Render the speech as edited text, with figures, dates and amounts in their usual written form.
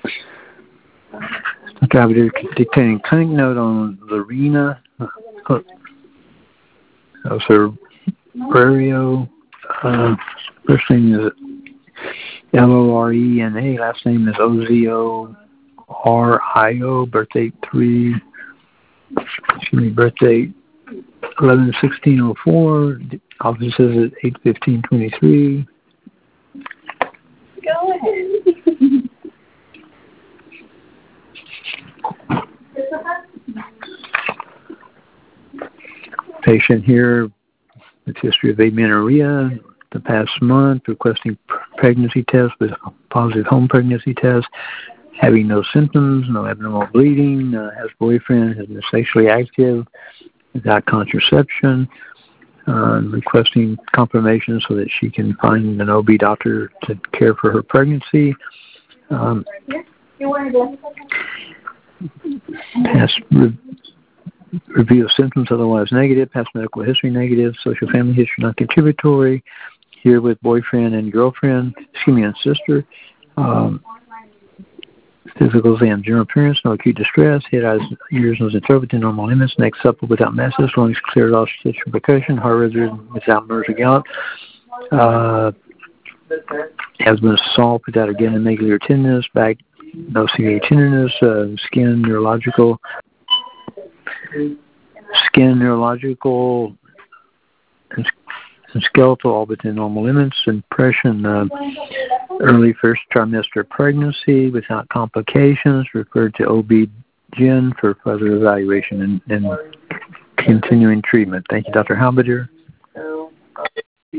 Dr. Abedin dictating clinic note on Lorena. That's her Brario. First name is Lorena. Last name is Ozorio. Birthday 11/16/04. Office says at 8/15/23. Go ahead. Patient here with history of amenorrhea the past month, requesting pregnancy test with positive home pregnancy test, having no symptoms, no abnormal bleeding, has boyfriend, has been sexually active, without contraception, requesting confirmation so that she can find an OB doctor to care for her pregnancy. Past review of symptoms otherwise negative, past medical history negative, social family history not contributory, here with boyfriend and girlfriend, and sister. Physical exam, general appearance, no acute distress, head, eyes, ears, nose, and throat within normal limits, neck supple without masses, lungs cleared off stitch and percussion, heart rhythm without MERS or gout, has been assault without again and megalar tenderness, back, no CA tenderness, skin neurological, and skeletal, all within normal limits. Impression, early first trimester pregnancy without complications, referred to OB-GYN for further evaluation and continuing treatment. Thank you, Dr. Halberdier.